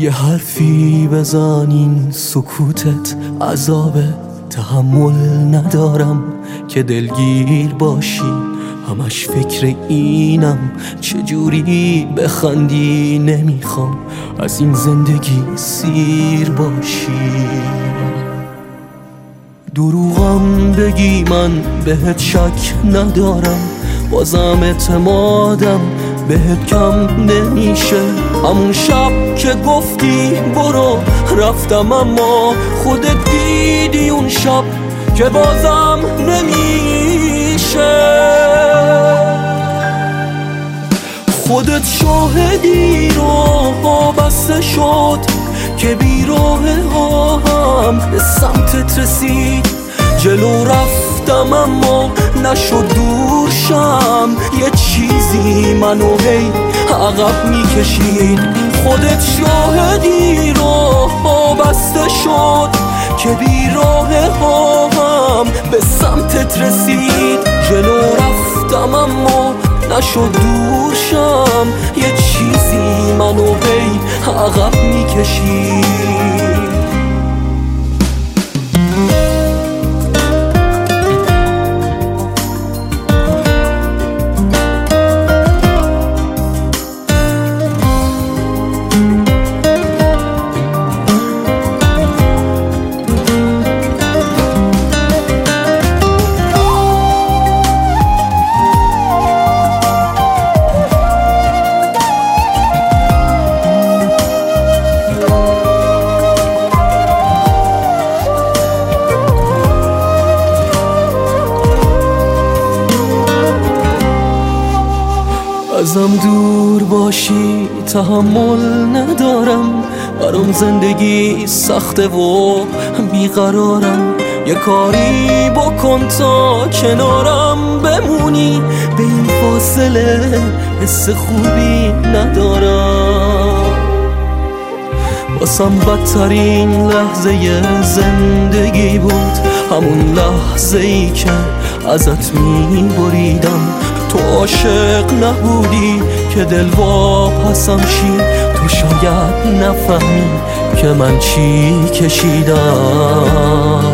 یه حرفی بزن، این سکوتت عذابه. تحمل ندارم که دلگیر باشی، همش فکر اینم چجوری بخندی. نمیخوام از این زندگی سیر باشی. دروغم بگی من بهت شک ندارم، بازم اعتمادم بهت کم نمیشه. همون شب که گفتی برو رفتم، اما خودت دیدی اون شب که بازم نمیشه. خودت شاهدی راه بسته شد که بیراه ها هم به سمتت رسید. جلو رفتم اما نشد دور شم، یه چیزی منو هی عقب میکشید. خودت شاهدی راه بسته شد که بیراه ها هم به سمتت رسید. جلو رفتم اما نشد دور شم، یه چیزی منو هی عقب میکشید. ازم دور باشی تحمل ندارم، برام زندگی سخته و بیقرارم. یه کاری بکن تا کنارم بمونی، به این فاصله حس خوبی ندارم. واسم بدترین لحظه زندگی بود همون لحظه‌ای که ازت میبریدم. تو عاشق نبودی که دل واپسم شی، تو شاید نفهمی که من چی کشیدم.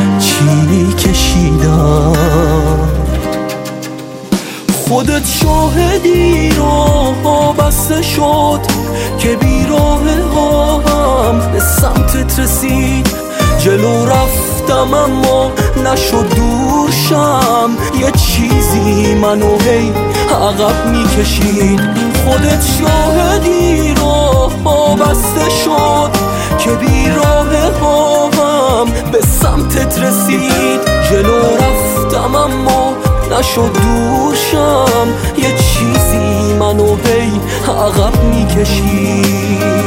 خودت شاهدی راه بسته شد که بیراه ها هم به سمتت رسید. جلو رفتم اما نشد دور شم، یه چیزی منو هی عقب میکشید. خودت شاهدی راه بسته شد که بیراه ها هم به سمتت رسید. جلو رفتم اما نشد دور شم، یه چیزی منو هی عقب میکشید.